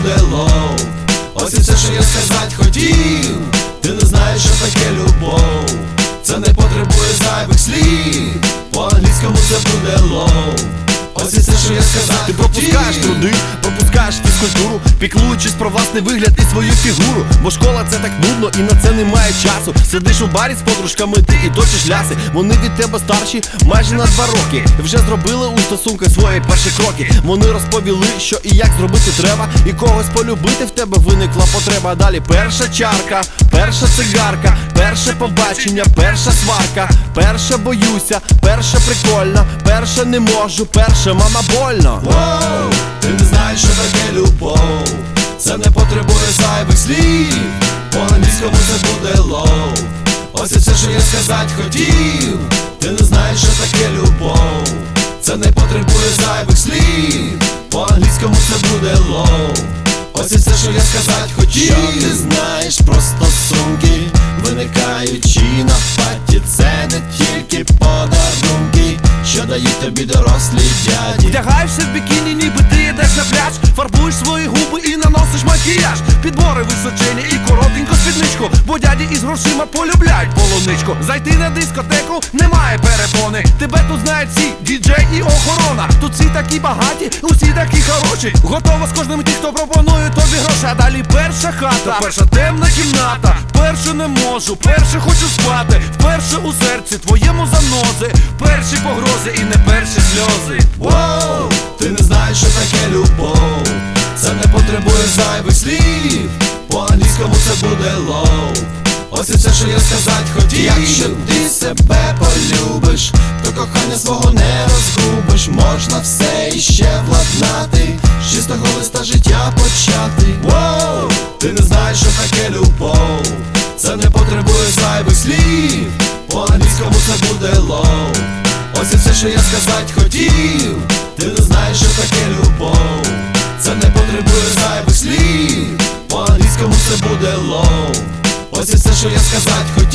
буде лов. Ось і все, що я сказать хотів. Ти не знаєш, що таке любов. Це не потребує зайвих слів. По-англійському це буде лов. Ось і все, що я сказати Ти пропускаєш труди, пропускаєш фізкультуру, піклуючись про власний вигляд і свою фігуру. Бо школа це так нудно і на це немає часу. Сидиш у барі з подружками, ти і точиш ляси. Вони від тебе старші майже на 2 роки. Вже зробили у стосунках свої перші кроки. Вони розповіли, що і як зробити треба, і когось полюбити в тебе виникла потреба. Далі перша чарка, перша цигарка, перше побачення, перша сварка, перше боюся, перше прикольно, перше не можу, перше мама больно. Воу, ти не знаєш, що таке любов. Це не потребує зайвих слів. По-англійському це буде лов. Ось і все, що я сказать хотів. Ти не знаєш, що таке любов. Це не потребує зайвих слів. По-англійському це буде лов. Ось і все, що я сказать хотів. Що ти знаєш про стосунки, виникаючи на паті. Це не тільки подарунки, що дають тобі дорослі дяді. Вдягаєшся в бікіні, ніби ти йдеш на пляж. Фарбуєш свої губи і наносиш макіяж. Підбори височені і коротеньку спідничку, бо дяді із грошима полюбляють полуничку. Зайти на дискотеку немає перепони. Тебе тут знають всі, діджей і охорона. Тут всі такі багаті, усі такі хороші. Готова з кожним ті, хто пропонує тобі гроші. А далі перша хата, перша темна кімната. Перше не можу, перше хочу спати. Вперше у серці твоєму занози. Перші погрози і не перші сльози. Воу, ти не знаєш, що таке любов. Це не потребує зайвих слів. По-англійському це буде лов. Ось і все, що я сказать хотів. Якщо ти себе полюбиш, то кохання свого не розгубиш. Можна все іще владнати, з чистого листа життя почати. Воу, ти не знаєш, що таке любов. Це не потребує зайвих слів. По-англійському це буде лов. Ось і все, що я сказать хотів. Ти не знаєш, що таке любов. Це не потребує зайвих слів. По-англійському це буде лов. Ось і все, що я сказать хотів.